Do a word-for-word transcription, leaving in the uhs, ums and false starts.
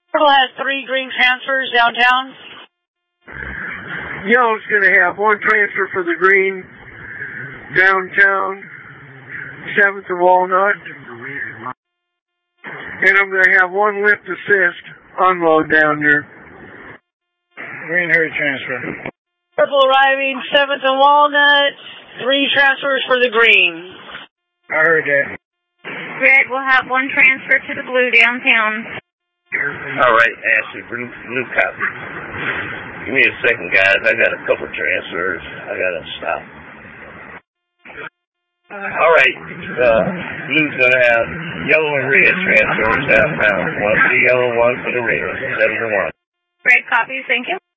Purple has three green transfers downtown. Yellow's going to have one transfer for the green downtown, seventh and Walnut. And I'm going to have one lift assist unload down there. Green hurry transfer. Purple arriving, seventh and Walnut. Three transfers for the green. I heard that. Red will have one transfer to the blue downtown. All right, Ashley, blue, blue copy. Give me a second, guys. I got a couple transfers. I got to stop. All right, uh, blue's going to have yellow and red transfers downtown. One for the yellow, one for the red. Seven to one. Red copies, thank you.